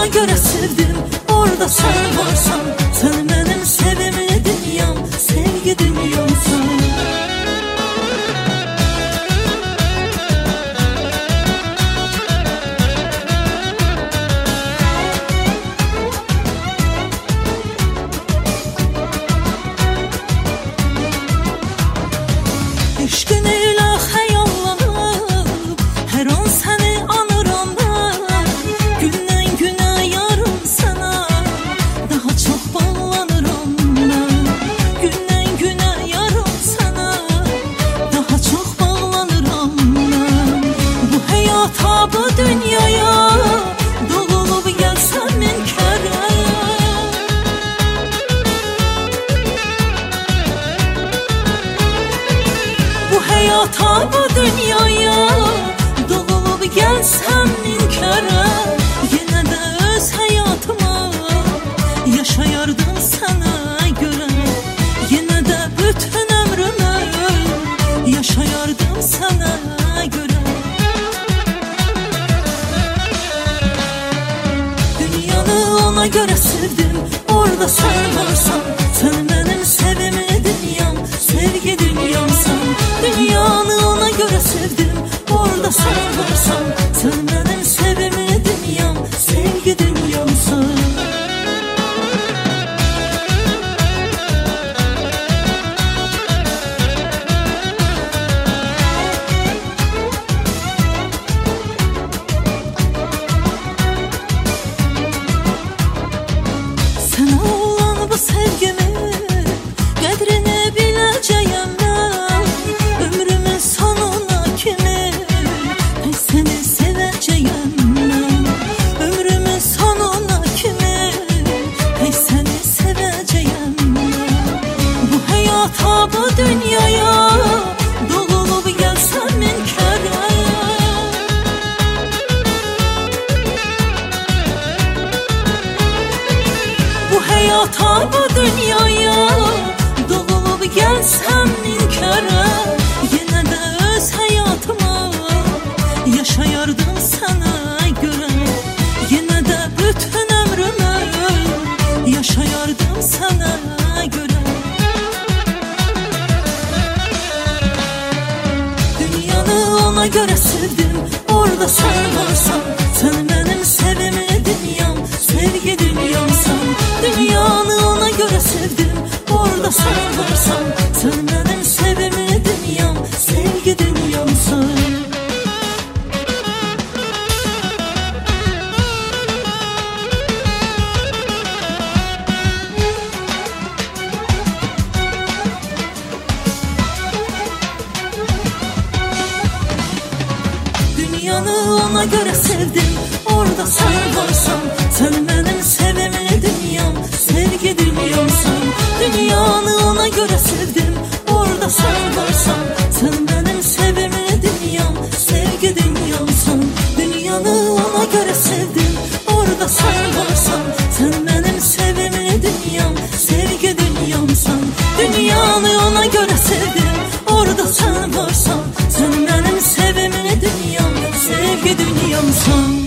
göre sevdim, orada sen varsan. Sen benim sevimli dünyam, sevgi dünyamsın. Eşkin ilə xəyallanıb, hər an səni anıram mən. Gündən günə yarım sənə, daha çox bağlanıram mən. Gündən günə yarım sənə, daha çox bağlanıram mən. Bu həyata, bu dünyaya doğulub gəlsəm min kərə. Bu həyata, bu dünyaya doğulub gəlsəm min kərə. Yenə də öz həyatıma yaşayardım sənə görə. Yenə də bütün ömrümü yaşayardım sənə görə. Dünyanı ona görə sevdim, orada sen varsan. Sen benim sevimli dünyam, sevgi dünyamsın. Dünyanı ona göre sevdim, orada sen varsan. Sen benim sevimli dünyam, sevgi dünyamsın. Sana olan bu sevgimi, qədrini biləcəyəm mən. Ömrümün sonuna kimi ben seni sevəcəyəm mən. Ömrümün sonuna kimi ben seni sevəcəyəm mən. Bu həyata, bu dünyaya doğulub gəlsəm min kərə. Bu həyata, bu dünyaya doğulub gəlsəm min kərə. Yenə də öz həyatıma yaşayardım sənə görə. Yenə də bütün ömrümü yaşayardım sənə görə. Dünyanı ona görə sevdim, orada sen varsan. Sen benim sevimli dünyam, sevgi dünyamsın. Dünyanı ona göre sevdim, orada sen varsan. Sen benim sevimli dünyam, sevgi dünyamsın. Dünyanı ona göre sevdim, orada sen varsan. Sen benim sevimli dünyam, sevgi dünyamsın. Dünyanı ona göre sevdim, orada sen varsan. Sen benim sevimli dünyam, sevgi dünyamsın. Dünyanı ona göre sevdim, orada sen varsan. Sen benim sevimli dünyam, sevgi dünyamsın. Dünyanı ona göre sevdim, orada sen varsan. Sen benim sevimli dünyam, sevgi dünyamsın.